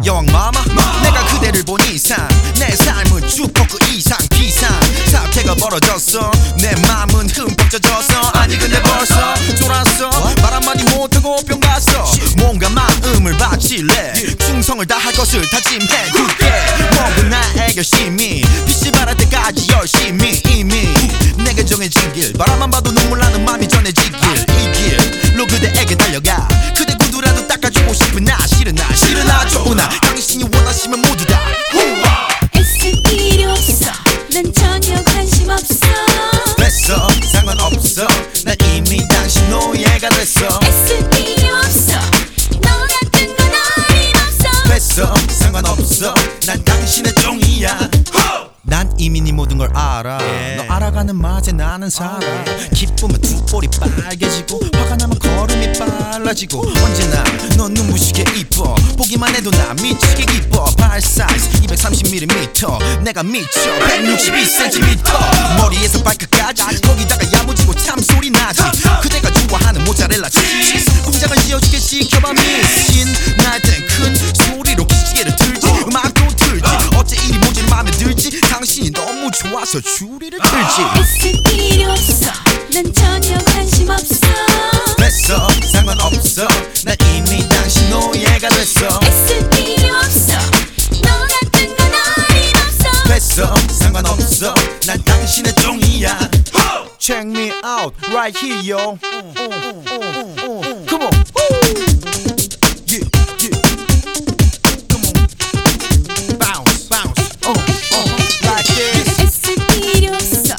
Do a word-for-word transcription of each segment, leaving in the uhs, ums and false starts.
여왕 마마 내가 그대를 본 이상 내 삶은 축복 그 이상 비상 사태가 벌어졌어 내 맘은 흠뻑 젖었어 아니 근데 벌써 졸았어 말 한마디 못하고 병 갔어 뭔가 마음을 바칠래 충성을 다할 것을 다짐해 굳게 뭔가 나의 결심이 빛이 발할 때까지 열심히 이미 내게 정해진 길 바라만 봐도 눈물 나는 맘이 전해지길 이 길로 그대에게 달려가 그대 구두라도 닦아주고 싶은 나 싫은 나 싫은 나 좋은 나 당신이 원하시면 모두 다 애쓸 필요 없어 난 전혀 관심 없어 됐어 상관없어 난 이미 당신 노예가 됐어 애쓸 필요 없어 너 같은 건 어림없어 됐어 상관없어 난 당신의 종이야 난 이미 네 모든 걸 알아 yeah. 너 알아가는 맛에 나는 살아 yeah. 기쁘면 두 볼이 빨개지고 화가 나면 걸음이 빨라지고 언제나 넌 눈부시게 이뻐 보기만 해도 나 미치게 기뻐 발 사이즈 이백삼십 밀리미터 내가 미쳐 백육십이 센티미터 머리에서 발끝까지 거기다가 야무지고 참소리 나지 그대가 좋아하는 모짜렐라 치즈 공장을 지어주게 시켜봐 미친 날 땐 큰 소리로 기지개를 들지 음악도 틀지 어째 이리 모질 맘에 들지 당신이 너무 좋아서 줄이를 틀지 애쓸 필요 없어 난 전혀 관심 없어 됐어 상관없어 난 이미 당신 노예가 됐어 애쓸 필요 없어 너 같은 건 어림없어 됐어 상관없어 난 당신의 종이야 Check me out right here yo Come on Yeah yeah Come on Bounce bounce uh, uh, like this 애쓸 필요 없어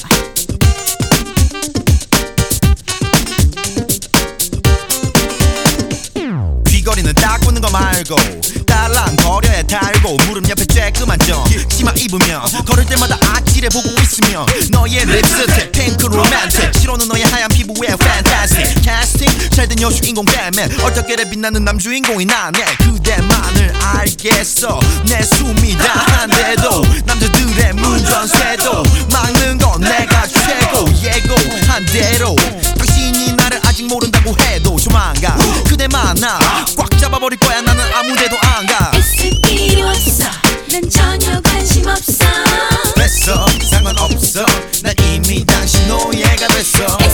귀걸이는 딱 꽂는 거 말고 딸랑거려야 달고 무릎 옆에 쬐끄만 점 치마 입으면 걸을 때마다 아찔해 보고 있으면 너의 립스틱 핑크 로맨틱 싫어는 너의 하얀 피부에 fantastic 캐스팅 잘된 여주인공 때문에 얼떨결에 빛나는 남주인공이 나네 그대만을 알겠어 내 숨이 다한데도 남자들의 문전세도 막는 건 내가 최고 예고한 대로 당신이 나를 아직 모른다고 해도 조만간 그대 만나 꽉 잡아버릴 거야 나는 아무데도 안가 애쓸 필요 없어 난 전혀 관심 없어 됐어 상관없어 난 이미 당신 노예가 됐어